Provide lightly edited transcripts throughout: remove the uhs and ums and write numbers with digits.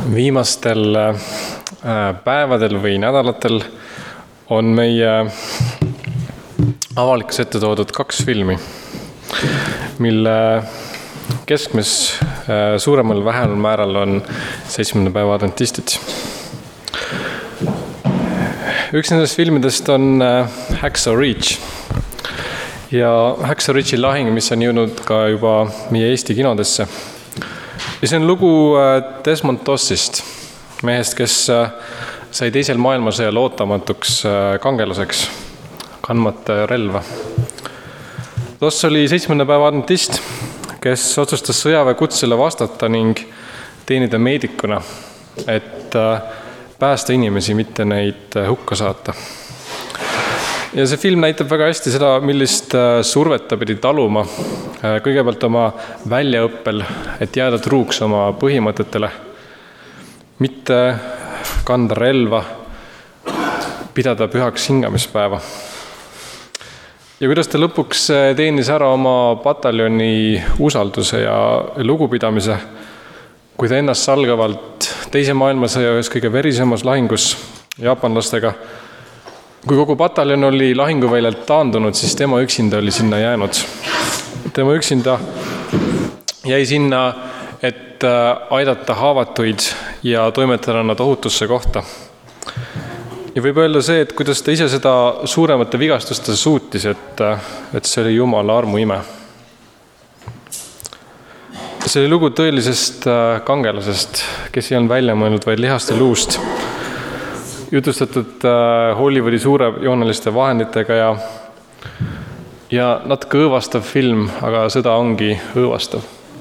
Viimastel päevadel või nädalatel on meie avalikus ette toodud 2 filmi, mille keskmes suuremal või vähemal määral on 7. päeva adventistid. Üks nendest filmidest on Hacksaw Ridge ja Hacksaw Ridge'i lahing, mis on jõudnud ka juba meie Eesti kinodesse. Ja see on lugu Desmond Dossist, mehest, kes sai teisel maailmasõjal ootamatuks kangelaseks, kandmata relva. Doss oli 7. päeva adventist, kes otsustas sõjaväekutsele vastata ning teenida meedikuna, et päästa inimesi, mitte neid hukka saata. Ja see film näitab väga hästi seda, millist survet ta pidi taluma. Kõigepealt oma väljaõppel, et jääda truuks oma põhimõtetele, mitte kanda relva, pidada pühaks hingamispäeva. Ja kuidas ta lõpuks teenis ära oma pataljoni usalduse ja lugupidamise, kui ta ennast salgavalt teise maailmasõja ühes kõige verisemas lahingus jaapanlastega. Kui kogu pataljon oli lahinguväljalt taandunud, siis tema üksinda oli sinna jäänud. Tema üksinda jäi sinna, et aidata haavatuid ja toimetada nad ohutusse kohta. Ja võib öelda see, et kuidas ta ise seda suuremate vigastuste suutis, et see oli Jumala armuime. See oli lugu tõelisest kangelasest, kes ei olnud välja mõelnud vaid lihaste luust. Jutustatud Hollywoodi suurejooneliste vahenditega ja natuke õõvastav film, aga sõda ongi õõvastav.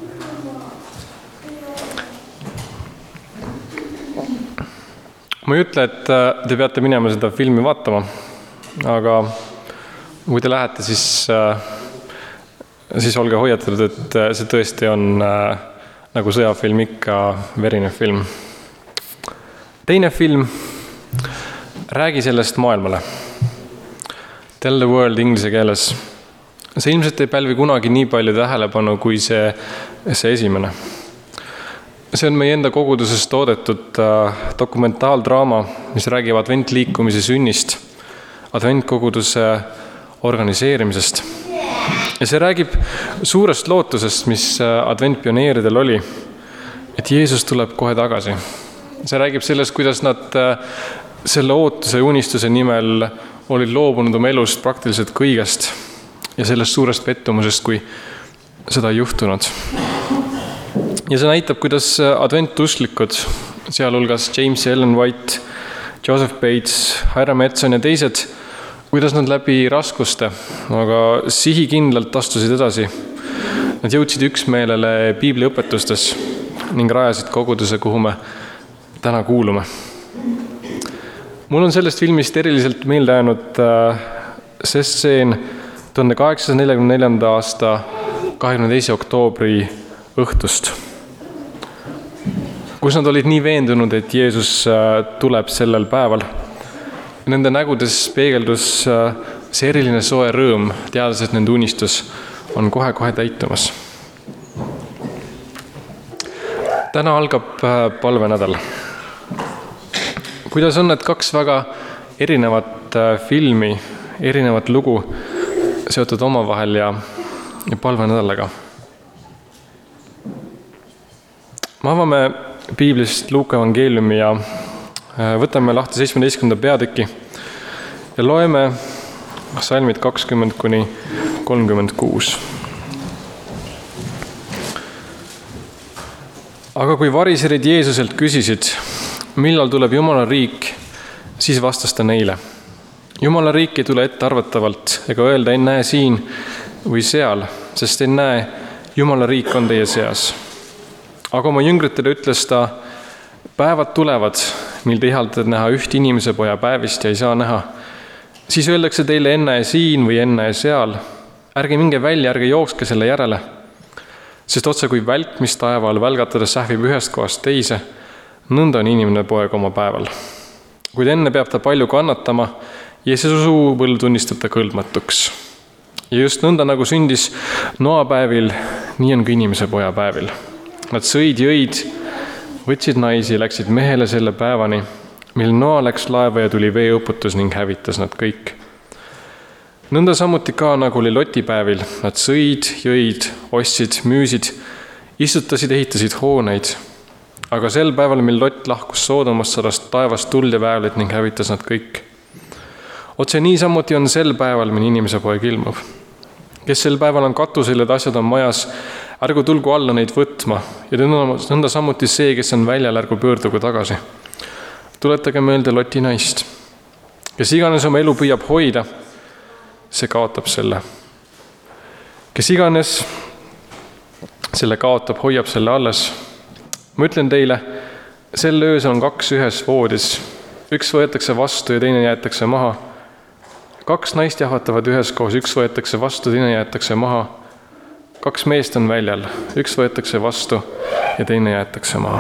Ma ei ütle, et te peate minema seda filmi vaatama, aga kui te lähete, siis olge hoiatatud, et see tõesti on nagu sõjafilm ikka verine film. Teine film, Räägi sellest maailmale. Tell the world inglise keeles. See ilmselt ei pälvi kunagi nii palju tähelepanu kui see esimene. See on meie enda koguduses toodetud dokumentaaldraama, mis räägib adventliikumise sünnist, adventkoguduse organiseerimisest. Ja see räägib suurest lootusest, mis adventpioneeridel oli, et Jeesus tuleb kohe tagasi. See räägib sellest, kuidas nad selle ootuse ja unistuse nimel olid loobunud oma elust praktiliselt kõigest ja sellest suurest pettumusest, kui seda ei juhtunud. Ja see näitab, kuidas adventuslikud, sealhulgas James Ellen White, Joseph Bates, Hiram Edson ja teised, kuidas nad läbi raskuste, aga sihikindlalt astusid edasi. Nad jõudsid üksmeelele piibliõpetustes ning rajasid koguduse, kuhu me täna kuulume. Mul on sellest filmist eriliselt meelde jäänud see stseen 1844. aasta 22. oktoobri õhtust, kus nad olid nii veendunud, et Jeesus tuleb sellel päeval. Nende nägudes peegeldus see eriline soe rõõm, teades, et nende unistus on kohe-kohe täitumas. Täna algab palvenädal. Kuidas on need 2 väga erinevat filmi, erinevat lugu seotud omavahel ja palvenädalaga? Me avame piiblist Luuka evangeeliumi ja võtame lahti 17. peatüki ja loeme salmid 20–36. Aga kui variserid Jeesuselt küsisid, millal tuleb Jumala riik, siis vastas ta neile. Jumala riik ei tule ettearvatavalt ega öelda, ei näe siin või seal, sest ei näe, Jumala riik on teie seas. Aga oma jüngritele ütles ta, päevad tulevad, mil te ihaldate näha üht inimese poja päevist ja ei saa näha. Siis öeldakse teile enne siin või enne seal. Ärge minge välja, ärge jookske selle järele. Sest otse kui välk, mis taeval välgatada sähvib ühest kohast teise, nõnda on inimene poeg oma päeval. Kuid enne peab ta palju kannatama ja see suvõlv tunnistab ta kõlbmatuks. Ja just nõnda nagu sündis Noa päevil, nii on ka inimese poja päevil. Nad sõid, jõid võtsid naisi, läksid mehele selle päevani, mil Noa läks laeva ja tuli veeuputus ning hävitas nad kõik. Nõnda samuti ka, nagu oli Loti päevil, nad sõid, jõid, ostsid, müüsid, istutasid, ehitasid hooneid. Aga sel päeval, mil Lot lahkus Soodomast, sadas taevast tuld ja väävlit ning hävitas nad kõik. Otse niisamuti on sel päeval, mil inimese poeg ilmub. Kes sel päeval on katusel ja asjad on majas, ärgu tulgu alla neid võtma ja nõnda samuti see, kes on väljal, ärgu pöördugu tagasi. Tuletage meelde Loti naist. Kes iganes oma elu püüab hoida, see kaotab selle. Kes iganes selle kaotab, hoiab selle alles. Ma ütlen teile, sel öösel on 2 ühes voodis. Üks võetakse vastu ja teine jäetakse maha. 2 naist jahvatavad üheskoos, üks võetakse vastu, teine jäetakse maha. 2 meest on väljal, üks võetakse vastu ja teine jäetakse maha.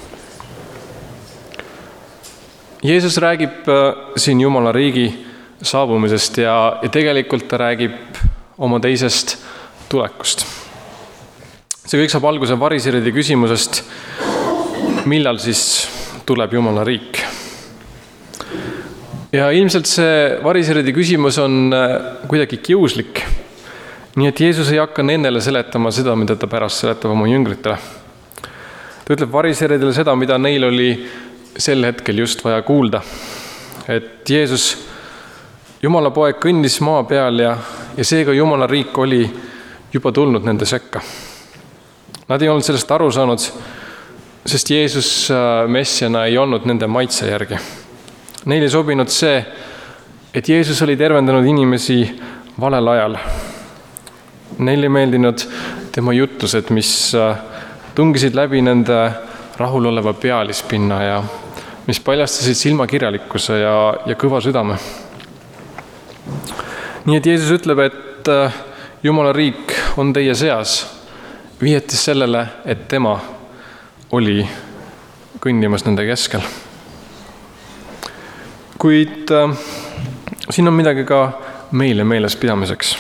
Jeesus räägib siin Jumala riigi saabumisest ja tegelikult ta räägib oma teisest tulekust. See kõik saab alguse variseride küsimusest, millal siis tuleb Jumala riik. Ja ilmselt see variseride küsimus on kuidagi kiuslik. Nii et Jeesus ei hakka nendele seletama seda, mida ta pärast seletab oma jüngritele. Ta ütleb variseridele seda, mida neil oli sel hetkel just vaja kuulda. Et Jeesus, Jumala poeg, kõndis maa peal ja seega Jumala riik oli juba tulnud nende sekka. Nad ei olnud sellest aru saanud, sest Jeesus messiana ei olnud nende maitse järgi. Neil ei sobinud see, et Jeesus oli tervendanud inimesi valel ajal. Neil ei meeldinud tema jutlused, mis tungisid läbi nende rahuloleva pealispinna ja mis paljastasid silmakirjalikkuse ja kõva südame. Nii et Jeesus ütleb, et Jumala riik on teie seas, viietis sellele, et tema oli kõndimas nende keskel. Kuid siin on midagi ka meile meeles pidamiseks.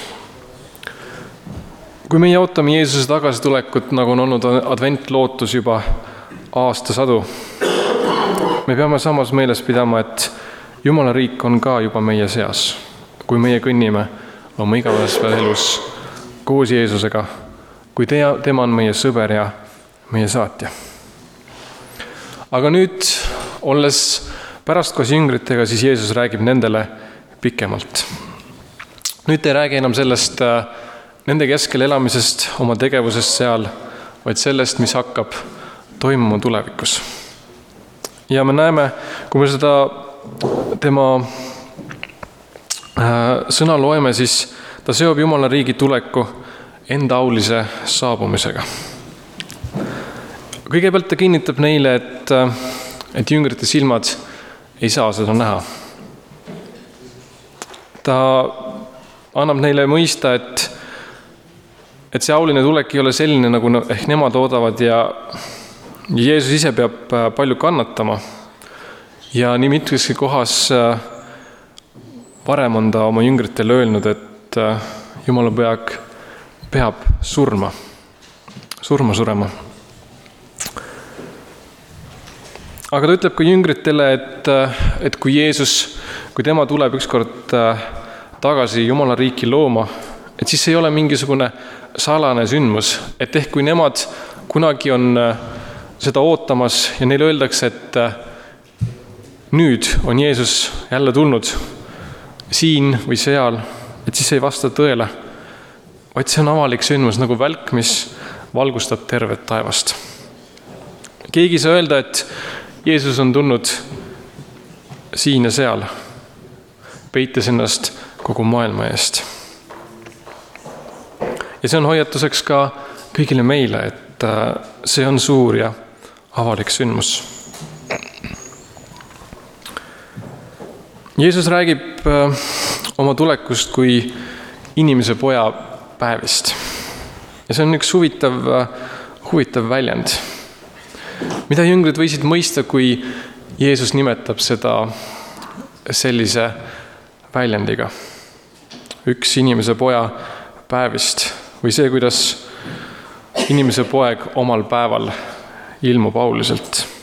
Kui meie ootame Jeesuse tagasitulekut, nagu on olnud adventlootus juba aastasadu, me peame samas meeles pidama, et Jumala riik on ka juba meie seas, kui meie kõnnime oma igapäevasel elus koos Jeesusega, kui tema on meie sõber ja meie saatja. Aga nüüd, olles pärast koos jüngritega, siis Jeesus räägib nendele pikemalt. Nüüd ei räägi enam sellest nende keskel elamisest, oma tegevusest seal, vaid sellest, mis hakkab toimuma tulevikus. Ja me näeme, kui me seda tema sõna loeme, siis ta seob Jumala riigi tuleku enda aulise saabumisega. Kõigepealt ta kinnitab neile, et jüngrite silmad ei saa seda näha. Ta annab neile mõista, et see auline tulek ei ole selline, nagu ehk nemad oodavad ja Jeesus ise peab palju kannatama. Ja nii mitmeski kohas varem on ta oma jüngritele öelnud, et Jumala poeg peab surma surema. Aga ta ütleb ka jüngritele, et kui Jeesus, kui tema tuleb ükskord tagasi Jumala riiki looma, et siis ei ole mingisugune salane sündmus, et ehk kui nemad kunagi on seda ootamas ja neile öeldakse, et nüüd on Jeesus jälle tulnud siin või seal, et siis ei vasta tõele, vaid see on avalik sündmus nagu välk, mis valgustab tervet taevast. Keegi ei saa öelda, et Jeesus on tulnud siin ja seal, peites ennast kogu maailma eest. Ja see on hoiatuseks ka kõigile meile, et see on suur ja avalik sündmus. Jeesus räägib oma tulekust kui inimese poja päevist. Ja see on üks huvitav väljend. Mida jüngrid võisid mõista, kui Jeesus nimetab seda sellise väljendiga? Üks inimese poja päevist või see, kuidas inimese poeg omal päeval ilmub auliselt.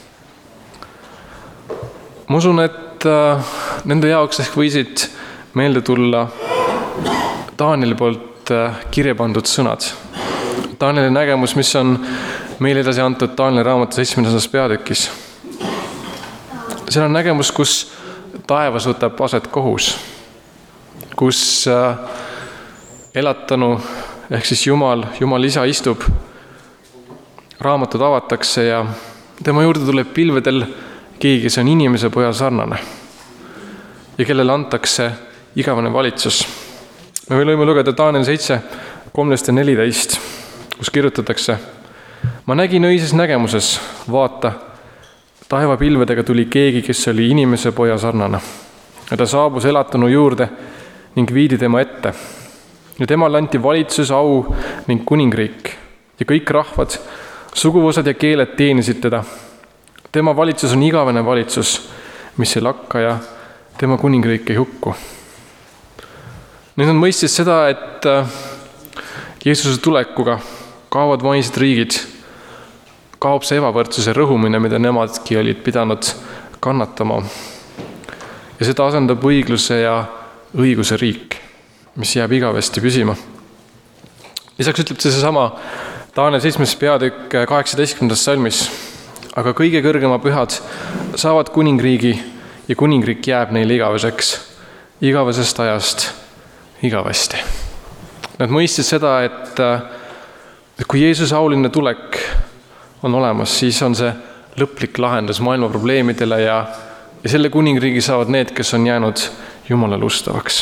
ma usun, et nende jaoks ehk võisid meelde tulla Danieli poolt kirja pandud sõnad. Danieli nägemus, mis on meile edasi antud Danieli raamatu 7. peatükis. See on nägemus, kus taevas võtab aset kohus, kus elatanu ehk siis Jumal isa istub, raamatud avatakse ja tema juurde tuleb pilvedel keegi, kes on inimese poja sarnane ja kellele antakse igavene valitsus. Me võime lugeda Daniel 7, 13-14, kus kirjutatakse: ma nägin öises nägemuses, vaata, taevapilvedega tuli keegi, kes oli inimese poja sarnane. Ja ta saabus elatanu juurde ning viidi tema ette. Ja temale anti valitsus, au ning kuningriik ja kõik rahvad, suguvõsad ja keeled teenisid teda. Tema valitsus on igavene valitsus, mis ei lakka ja tema kuningriik ei hukku. Need on mõistis seda, et Jeesuse tulekuga kaovad vaised riigid, kaob see ebavõrdsuse rõhumine, mida nemadki olid pidanud kannatama. Ja seda asendab õigluse ja õiguse riik, mis jääb igavesti püsima. Lisaks ütleb seesama Daniel 7. peatükk 18. salmis: aga kõige kõrgema pühad saavad kuningriigi ja kuningriik jääb neile igaveseks, igavesest ajast igavesti. Nad mõistsid seda, et kui Jeesuse auline tulek on olemas, siis on see lõplik lahendus maailma probleemidele ja selle kuningriigi saavad need, kes on jäänud Jumalale ustavaks.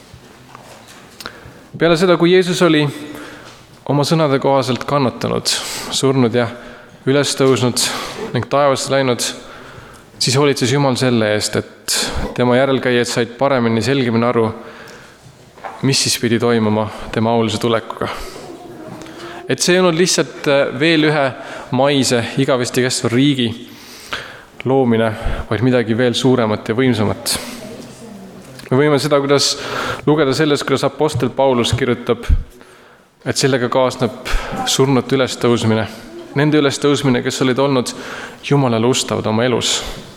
Peale seda, kui Jeesus oli oma sõnade kohaselt kannatanud, surnud ja üles tõusnud ning taevasse läinud, siis hoolitses Jumal selle eest, et tema järelkäijad said paremini, selgemini aru, mis siis pidi toimuma tema aulise tulekuga. Et see ei olnud lihtsalt veel ühe maise igavesti kestva riigi loomine, vaid midagi veel suuremat ja võimsamat. Me võime seda lugeda sellest, kuidas apostel Paulus kirjutab, et sellega kaasneb surnute ülestõusmine. Nende ülestõusmine, kes olid olnud Jumalale ustavad oma elus.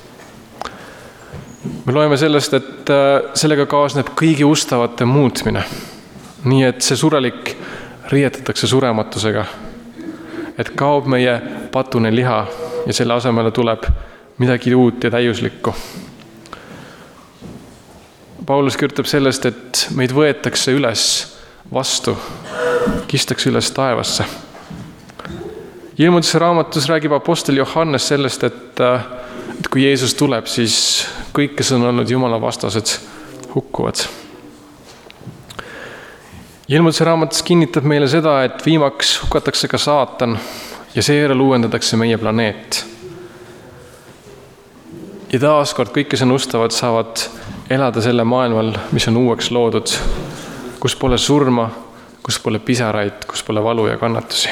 Me loeme sellest, et sellega kaasneb kõigi ustavate muutmine. Nii et see surelik riietatakse surematusega. Et kaob meie patune liha ja selle asemele tuleb midagi uut ja täiuslikku. Paulus kirjutab sellest, et meid võetakse üles vastu, kistakse üles taevasse. Ilmutuse raamatus räägib apostel Johannes sellest, et kui Jeesus tuleb, siis kõik, kes on olnud Jumala vastased, hukkuvad. Ilmutuse raamatus kinnitab meile seda, et viimaks hukatakse ka saatan ja seejärel uuendatakse meie planeet. Ja taaskord kõik, kes on ustavad, saavad elada selle maailmal, mis on uueks loodud, kus pole surma, kus pole pisaraid, kus pole valu ja kannatusi.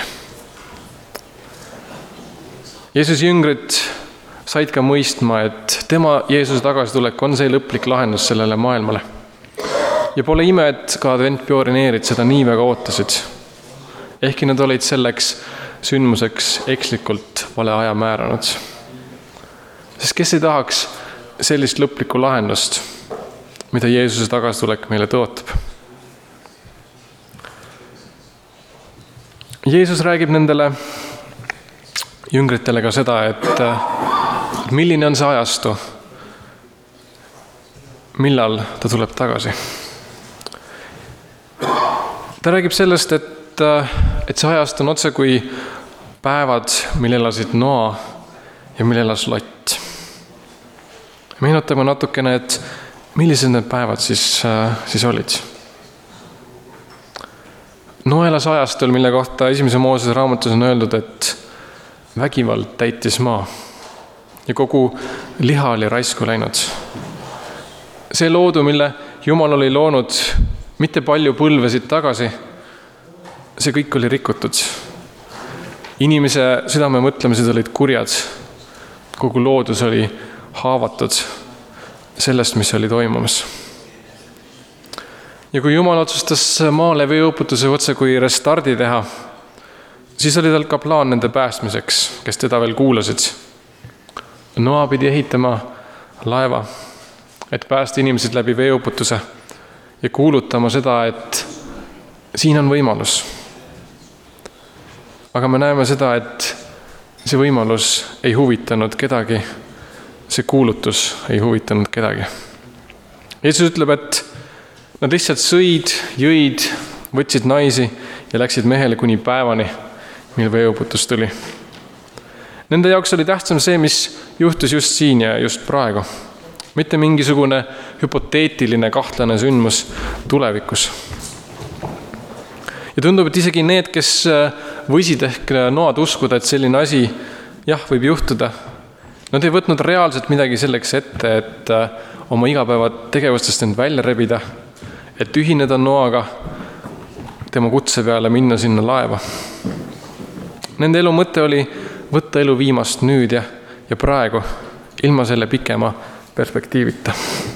Jeesuse jüngrid said ka mõistma, et tema Jeesuse tagasitulek on see lõplik lahendus sellele maailmale. Ja pole ime, et ka adventpioneerid seda nii väga ootasid. Ehkki nad olid selleks sündmuseks ekslikult vale aja määranud. Sest kes ei tahaks sellist lõplikku lahendust, mida Jeesuse tagasitulek meile tõotab. Jeesus räägib nendele jüngritele ka seda, et milline on see ajastu, millal ta tuleb tagasi. Ta räägib sellest, et see ajastu on otse kui päevad, mil elasid Noa ja mil elas Lott. Meenutame natukene, et millised need päevad siis olid. Noa elas ajastul, mille kohta 1. Moosese raamatus on öeldud, et vägivald täitis maa ja kogu liha oli raisku läinud. See loodu, mille Jumal oli loonud mitte palju põlvesid tagasi, see kõik oli rikutud. Inimese südame mõtlemised olid kurjad, kogu loodus oli haavatud sellest, mis oli toimumas. Ja kui Jumal otsustas maale veeuputuse otse kui restardi teha, siis oli tal ka plaan nende päästmiseks, kes teda veel kuulasid. Noa pidi ehitama laeva, et päästa inimesed läbi veeuputuse ja kuulutama seda, et siin on võimalus. Aga me näeme seda, et see võimalus ei huvitanud kedagi, see kuulutus ei huvitanud kedagi. Jeesus ütleb, et nad lihtsalt sõid, jõid, võtsid naisi ja läksid mehele kuni päevani, mil veeuputus tuli. Nende jaoks oli tähtsam see, mis juhtus just siin ja just praegu. Mitte mingisugune hüpoteetiline kahtlane sündmus tulevikus. Ja tundub, et isegi need, kes võisid ehk noad uskuda, et selline asi võib juhtuda, nad ei võtnud reaalselt midagi selleks ette, et oma igapäevategevustest end välja rebida, et ühineda Noaga, tema kutse peale minna sinna laeva. Nende elu mõte oli võtta elu viimast nüüd ja praegu, ilma selle pikema perspektiivita.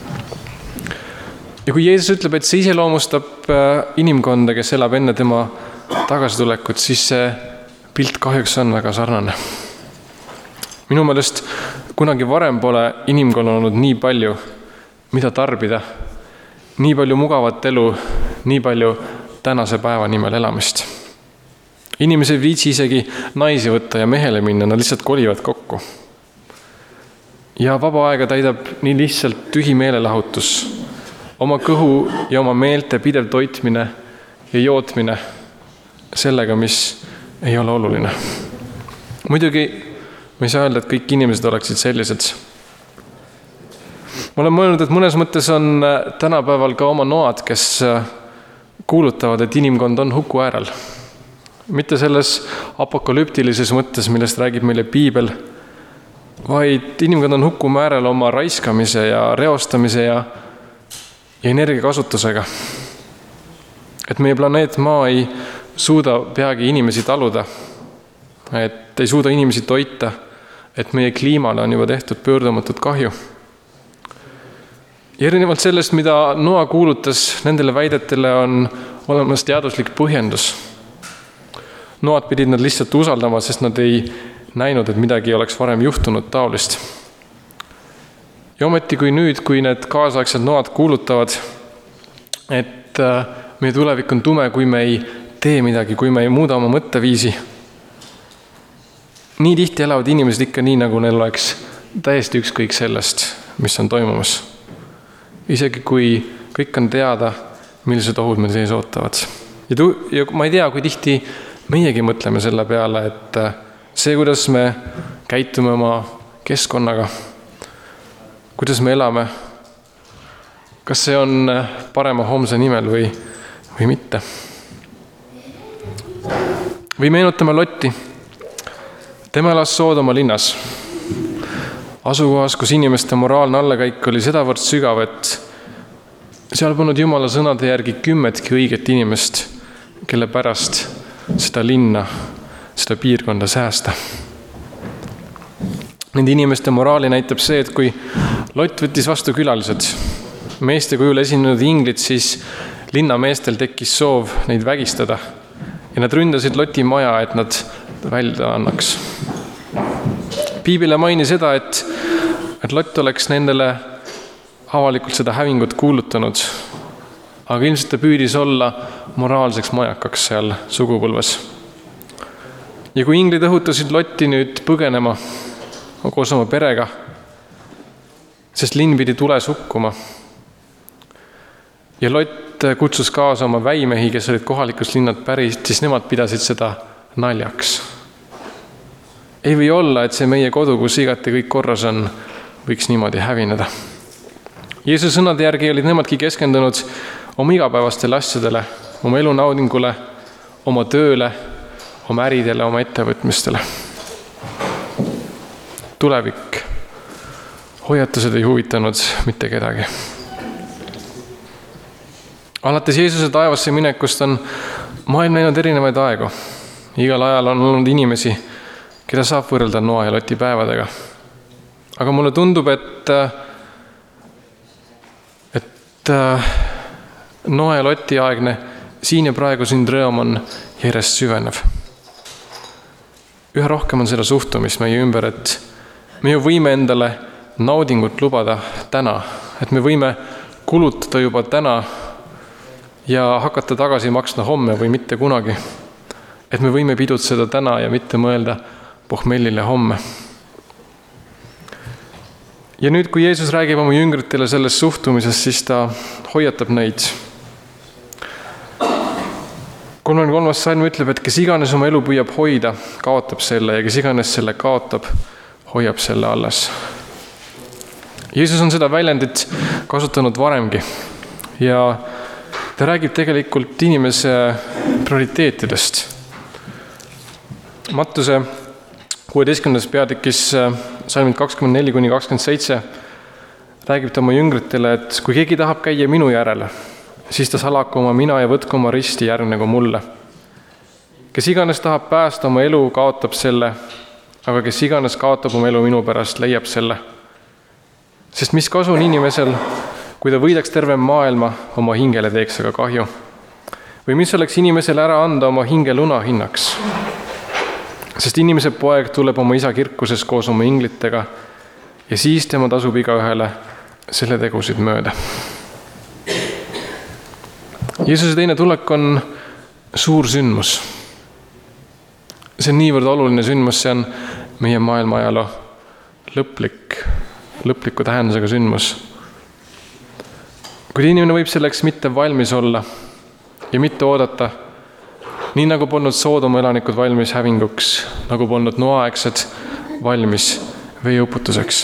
Ja kui Jeesus ütleb, et see iseloomustab inimkonda, kes elab enne tema tagasitulekut, siis see pilt kahjuks on väga sarnane. Minu meelest kunagi varem pole inimkonnal olnud nii palju, mida tarbida, nii palju mugavat elu, nii palju tänase päeva nimel elamist. Inimesed ei viitsi isegi naisi võtta ja mehele minna, nad lihtsalt kolivad kokku. Ja vaba aega täidab nii lihtsalt tühi meelelahutus, oma kõhu ja oma meelte pidev toitmine ja jootmine sellega, mis ei ole oluline. Muidugi ma ei saa öelda, et kõik inimesed oleksid sellised. Ma olen mõelnud, et mõnes mõttes on tänapäeval ka oma noad, kes kuulutavad, et inimkond on huku äärel. Mitte selles apokalüptilises mõttes, millest räägib meile piibel, vaid inimkond on huku äärel oma raiskamise ja reostamise ja energiakasutusega. Et meie planeet Maa ei suuda peagi inimesi taluda, et ei suuda inimesi toita, et meie kliimale on juba tehtud pöördumatut kahju. Ja erinevalt sellest, mida Noa kuulutas, nendele väidetele on olemas teaduslik põhjendus. Noad pidid nad lihtsalt usaldama, sest nad ei näinud, et midagi oleks varem juhtunud taolist. Ja ometi kui nüüd, kui need kaasaegsed noad kuulutavad, et meie tulevik on tume, kui me ei tee midagi, kui me ei muuda oma mõtteviisi. Nii tihti elavad inimesed ikka nii, nagu neil oleks täiesti ükskõik sellest, mis on toimumas. Isegi kui kõik on teada, millised ohud meil sees ootavad. Ja ma ei tea, kui tihti meiegi mõtleme selle peale, et see, kuidas me käitume oma keskkonnaga, kuidas me elame, kas see on parema homse nimel või mitte. Või meenutame Lotti. Tema elas Soodoma linnas. Asukohas, kus inimeste moraalne allakäik oli sedavõrd sügav, et seal polnud Jumala sõnade järgi 10 õiget inimest, kelle pärast seda linna, seda piirkonda säästa. Nende inimeste moraali näitab see, et kui Lott võttis vastu külalised, meeste kujul esinenud inglid, siis linnameestel tekkis soov neid vägistada ja nad ründasid Loti maja, et nad välja annaks. Piibel ei maini seda, et Lott oleks nendele avalikult seda hävingut kuulutanud, aga ilmselt ta püüdis olla moraalseks majakaks seal sugupõlves. Ja kui inglid õhutasid Lotti nüüd põgenema koos oma perega, sest linn pidi tules hukkuma, ja Lott kutsus kaasa oma väimehi, kes olid kohalikust linnad pärit, siis nemad pidasid seda naljaks. Ei või olla, et see meie kodu, kus igati kõik korras on, võiks niimoodi hävineda. Jeesuse sõnade järgi olid nemadki keskendunud oma igapäevastele asjadele, oma elunaudingule, oma tööle, oma äridele, oma ettevõtmistele. Tulevik. Hoiatused ei huvitanud mitte kedagi. Alates Jeesuse taevasse minekust on maailm näinud erinevaid aegu. Igal ajal on olnud inimesi, keda saab võrrelda Noa ja Loti päevadega. Aga mulle tundub, et Noa ja Loti aegne siin ja praegu sündroom on järjest süvenev. Üha rohkem on seda suhtumist meie ümber, et me ju võime endale naudingut lubada täna, et me võime kulutada juba täna ja hakata tagasi maksma homme või mitte kunagi. Et me võime pidutseda täna ja mitte mõelda pohmellile homme. Ja nüüd, kui Jeesus räägib oma jüngritele sellest suhtumisest, siis ta hoiatab neid. 33. salm ütleb, et kes iganes oma elu püüab hoida, kaotab selle ja kes iganes selle kaotab, hoiab selle alles. Jeesus on seda väljendit kasutanud varemgi ja ta räägib tegelikult inimese prioriteetidest. Mattuse 16. peatükis salmid 24-27 räägib ta oma jüngritele, et kui keegi tahab käia minu järele, siis ta salaku oma mina ja võtku oma risti järgnegu mulle. Kes iganes tahab päästa oma elu, kaotab selle, aga kes iganes kaotab oma elu minu pärast, leiab selle. Sest mis kasu on inimesel, kui ta võidaks terve maailma, oma hingele teeks aga kahju? Või mis oleks inimesel ära anda oma hinge luna hinnaks? Sest inimese poeg tuleb oma isa kirkuses koos oma inglitega ja siis tema tasub igaühele selle tegusid mööda. Jeesuse teine tulek on suur sündmus. See on niivõrd oluline sündmus, see on meie maailma ajaloo lõpliku tähendusega sündmus. Kuid inimene võib selleks mitte valmis olla ja mitte oodata, nii nagu polnud Soodoma elanikud valmis hävinguks, nagu polnud Noa-aegsed valmis veeuputuseks.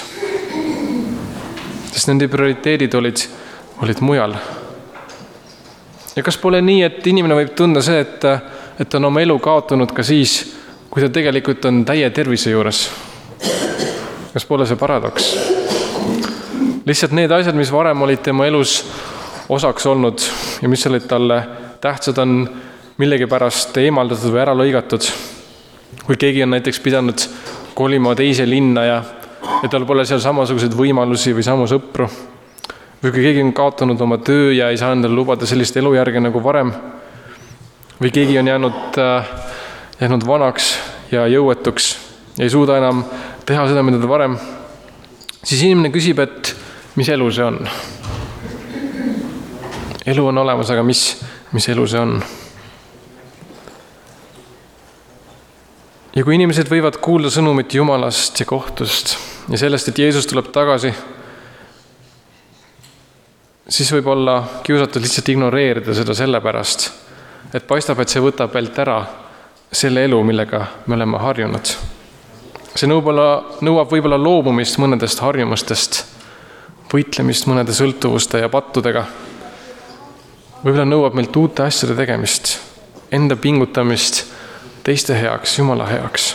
Sest nende prioriteedid olid mujal. Ja kas pole nii, et inimene võib tunda see, et on oma elu kaotanud ka siis, kui ta tegelikult on täie tervise juures? Kas pole see paradoks? Lihtsalt need asjad, mis varem olid tema elus osaks olnud ja mis olid talle tähtsad, on millegipärast eemaldatud või ära lõigatud. Kui keegi on näiteks pidanud kolima teise linna ja tal pole seal samasuguseid võimalusi või samu sõpru. Või kui keegi on kaotanud oma töö ja ei saa endale lubada sellist elujärge nagu varem. Või keegi on jäänud vanaks ja jõuetuks ja ei suuda enam teha seda, mida ta varem. Siis inimene küsib, et mis elu see on? Elu on olemas, aga mis elu see on? Ja kui inimesed võivad kuulda sõnumit Jumalast ja kohtust ja sellest, et Jeesus tuleb tagasi, siis võib olla kiusatud lihtsalt ignoreerida seda sellepärast, et paistab, et see võtab meilt ära selle elu, millega me oleme harjunud. See nõuab võib-olla loobumist mõnedest harjumustest, võitlemist mõnede sõltuvuste ja pattudega. Võib-olla nõuab meilt uute asjade tegemist, enda pingutamist teiste heaks, Jumala heaks.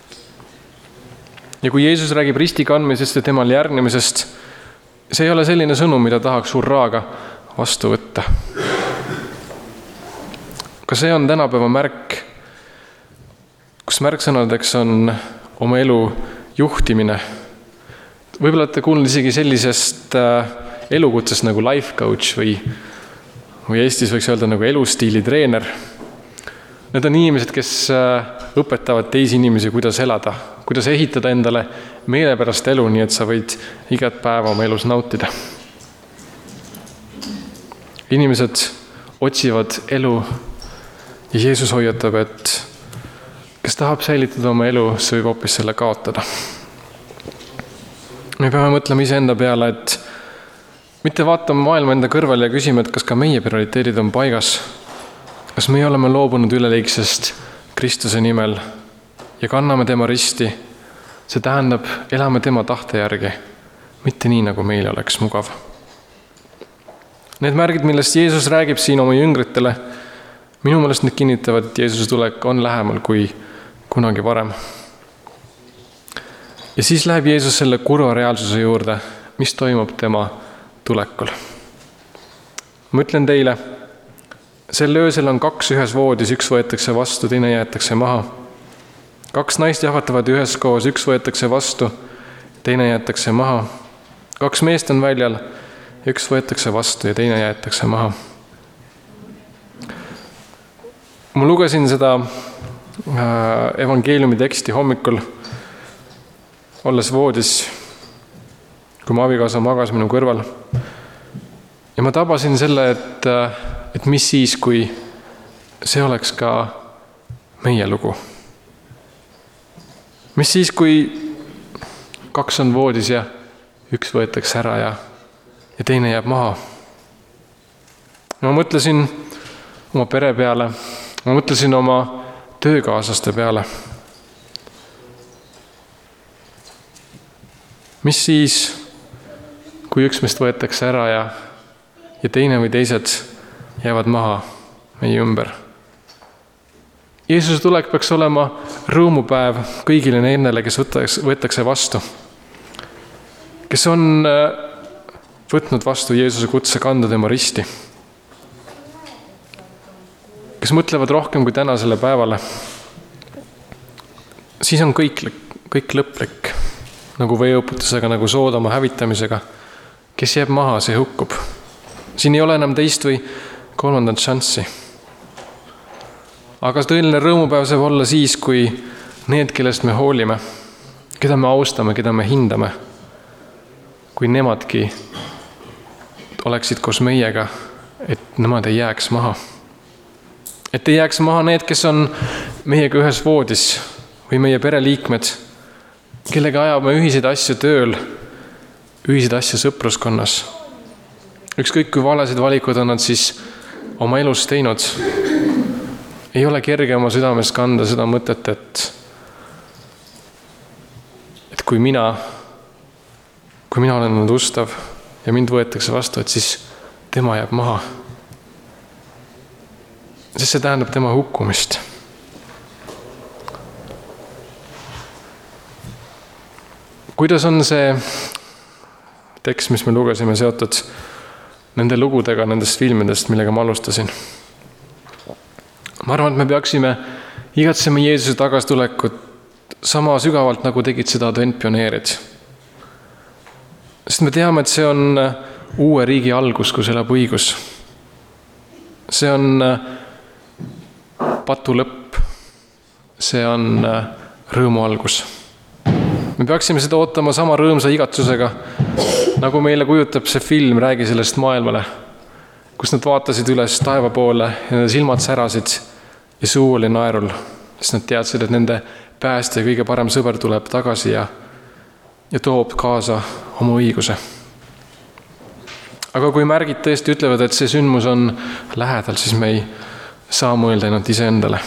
Ja kui Jeesus räägib risti kandmisest ja temal järgnemisest, see ei ole selline sõnum, mida tahaks hurraaga vastu võtta. Ka see on tänapäeva märk, kus märksõnadeks on oma elu juhtimine. Võib-olla olete kuulnud isegi sellisest elukutsest nagu life coach või Eestis võiks öelda nagu elustiili treener. Need on inimesed, kes õpetavad teisi inimesi, kuidas elada, kuidas ehitada endale meelepärast elu, nii et sa võid igat päeva oma elus nautida. Inimesed otsivad elu ja Jeesus hoiatab, et kes tahab säilitada oma elu, see võib hoopis selle kaotada. Me peame mõtlema iseenda peale, et mitte vaatama maailma enda kõrval ja küsima, et kas ka meie prioriteedid on paigas. Kas me oleme loobunud üleliigsest Kristuse nimel ja kanname tema risti, see tähendab, elame tema tahte järgi, mitte nii, nagu meile oleks mugav. Need märgid, millest Jeesus räägib siin oma jüngritele, minu meelest need kinnitavad, et Jeesuse tulek on lähemal kui kunagi varem. Ja siis läheb Jeesus selle kurva reaalsuse juurde, mis toimub tema tulekul. Ma ütlen teile, sel öösel on 2 ühes voodis, üks võetakse vastu, teine jäetakse maha. 2 naist jahvatavad üheskoos, üks võetakse vastu, teine jäetakse maha. 2 meest on väljal, üks võetakse vastu ja teine jäetakse maha. Ma lugesin seda evangeeliumi teksti hommikul, olles voodis kui mu abikaasa magas minu kõrval. Ja ma tabasin selle, et mis siis, kui see oleks ka meie lugu. Mis siis, kui 2 on voodis ja 1 võetakse ära ja teine jääb maha. Ma mõtlesin oma pere peale, ma mõtlesin oma töökaaslaste peale. Mis siis, kui 1 meist võetakse ära ja teine või teised jäävad maha meie ümber? Jeesuse tulek peaks olema rõõmupäev kõigile nendele, kes võetakse vastu, kes on võtnud vastu Jeesuse kutse kanda tema risti, kes mõtlevad rohkem kui tänasele päevale. Siis on kõik lõplik, nagu veeuputusega, nagu Soodoma hävitamisega. Kes jääb maha, see hukkub. Siin ei ole enam teist või 3. šanssi. Aga tõeline rõõmupäev saab olla siis, kui need, kellest me hoolime, keda me austame, keda me hindame, kui nemadki oleksid koos meiega, et nemad ei jääks maha. Et ei jääks maha need, kes on meiega ühes voodis või meie pereliikmed, kellega ajame ühiseid asju tööl, ühiseid asju sõpruskonnas. Ükskõik kui valesid valikud on nad siis oma elus teinud. Ei ole kerge oma südames kanda seda mõtet, et kui mina olen olnud ustav ja mind võetakse vastu, et siis tema jääb maha. Sest see tähendab tema hukkumist. Kuidas on see tekst, mis me lugesime, seotud nende lugudega, nendest filmidest, millega ma alustasin? Ma arvan, et me peaksime igatsema Jeesuse tagastulekut sama sügavalt, nagu tegid seda adventpioneerid. Sest me teame, et see on uue riigi algus, kus elab õigus. See on patu lõpp. See on rõõmu algus. Me peaksime seda ootama sama rõõmsa igatsusega, nagu meile kujutab see film Räägi sellest maailmale, kus nad vaatasid üles taeva poole ja nende silmad särasid ja suu oli naerul, sest nad teadsid, et nende päästja kõige parem sõber tuleb tagasi ja toob kaasa oma õiguse. Aga kui märgid tõesti ütlevad, et see sündmus on lähedal, siis me ei saa mõelda ainult iseendale.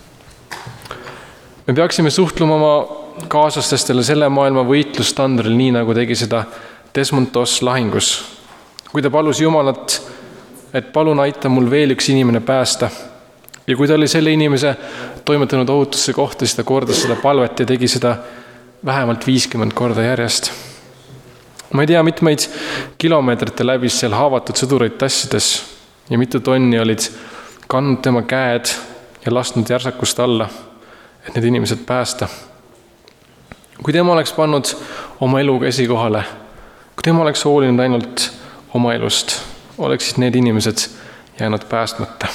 Me peaksime suhtlema oma kaaslastestele selle maailma võitlustandril, nii nagu tegi seda Desmond Doss lahingus, kui ta palus Jumalat, et palun aita mul veel üks inimene päästa. Ja kui ta oli selle inimese toimetanud ohutusse kohta, siis ta kordas seda palvet ja tegi seda vähemalt 50 korda järjest. Ma ei tea, mitmeid kilomeetrite läbis seal haavatud sõdureid tassides ja mitu tonni olid kandnud tema käed ja lasknud järsakust alla, et need inimesed päästa. Kui tema oleks pannud oma eluga esikohale, kui tema oleks hoolinud ainult oma elust, oleksid need inimesed jäänud päästmata.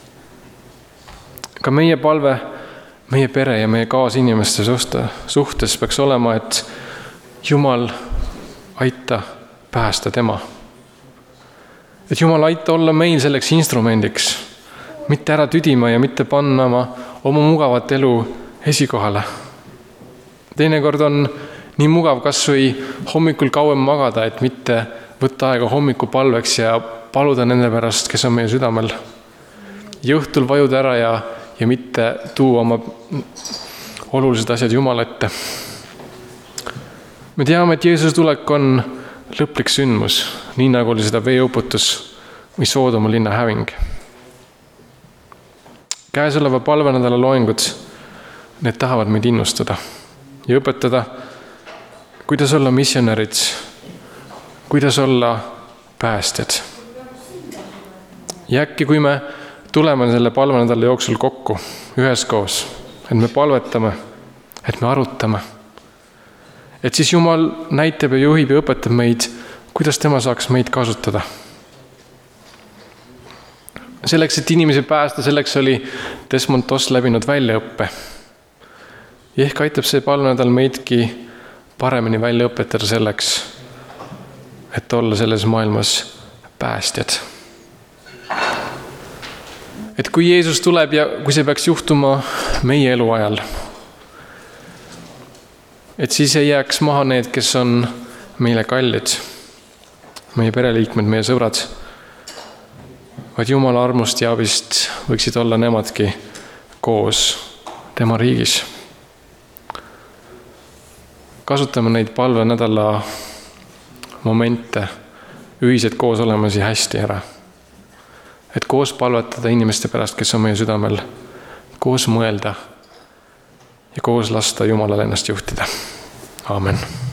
Ka meie palve, meie pere ja meie kaasinimeste suhtes peaks olema, et Jumal aita päästa tema. Et Jumal aita olla meil selleks instrumendiks, mitte ära tüdima ja mitte panna oma mugavat elu esikohale. Teinekord on nii mugav kas või hommikul kauem magada, et mitte võtta aega hommikupalveks ja paluda nende pärast, kes on meie südamel. Ja õhtul vajuda ära ja mitte tuua oma olulised asjad Jumala ette. Me teame, et Jeesuse tulek on lõplik sündmus, nii nagu oli seda veeuputus või Soodoma linna häving. Käesoleva palvenädala loengud, need tahavad meid innustada ja õpetada, kuidas olla missionärid, kuidas olla päästjad. Ja äkki, kui me tuleme selle palvenädala jooksul kokku üheskoos, et me palvetame, et me arutame, et siis Jumal näitab ja juhib ja õpetab meid, kuidas tema saaks meid kasutada. Selleks, et inimesi päästa, selleks oli Desmond Doss läbinud väljaõppe. Ja ehk aitab see palvenädal meidki paremini välja õpetada selleks, et olla selles maailmas päästjad. Et kui Jeesus tuleb ja kui see peaks juhtuma meie eluajal, et siis ei jääks maha need, kes on meile kallid, meie pereliikmed, meie sõbrad, vaid Jumala armust ja abist võiksid olla nemadki koos tema riigis. Kasutame neid palvenädala momente, ühised koos olemasi hästi ära. Et koos palvetada inimeste pärast, kes on meie südamel, koos mõelda ja koos lasta Jumalal ennast juhtida. Aamen.